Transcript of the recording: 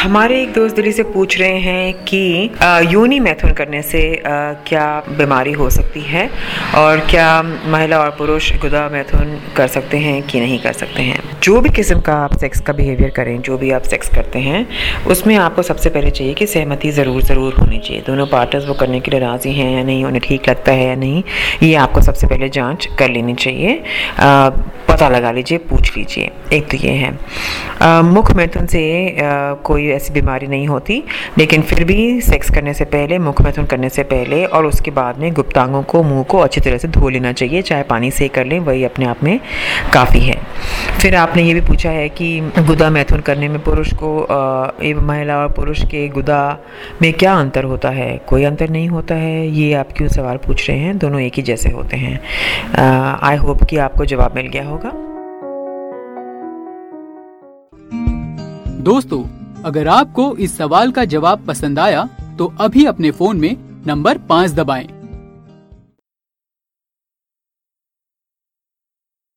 हमारे एक दोस्त दिल्ली से पूछ रहे हैं कि योनि मैथुन करने से क्या बीमारी हो सकती है और क्या महिला और पुरुष गुदा मैथुन कर सकते हैं कि नहीं कर सकते हैं। जो भी किस्म का आप सेक्स का बिहेवियर करें, जो भी आप सेक्स करते हैं, उसमें आपको सबसे पहले चाहिए कि सहमति ज़रूर होनी चाहिए। दोनों पार्टनर्स वो करने के लिए राज़ी हैं या नहीं, उन्हें ठीक लगता है या नहीं, ये आपको सबसे पहले जाँच कर लेनी चाहिए। पता लगा लीजिए, पूछ लीजिए। एक तो ये है। मुख मैथुन से कोई ऐसी बीमारी नहीं होती, लेकिन फिर भी सेक्स करने से पहले, मुख मैथुन करने से पहले और उसके बाद में गुप्तांगों को, मुंह को अच्छी तरह से धो लेना चाहिए। चाहे पानी से कर लें, वही अपने आप में काफ़ी है। फिर आपने ये भी पूछा है कि गुदा मैथुन करने में पुरुष को महिला और पुरुष के गुदा में क्या अंतर होता है। कोई अंतर नहीं होता है। ये आप क्यों सवाल पूछ रहे हैं, दोनों एक ही जैसे होते हैं। आई होप कि आपको जवाब मिल गया होगा। दोस्तों, अगर आपको इस सवाल का जवाब पसंद आया तो अभी अपने फोन में नंबर 5 दबाएं।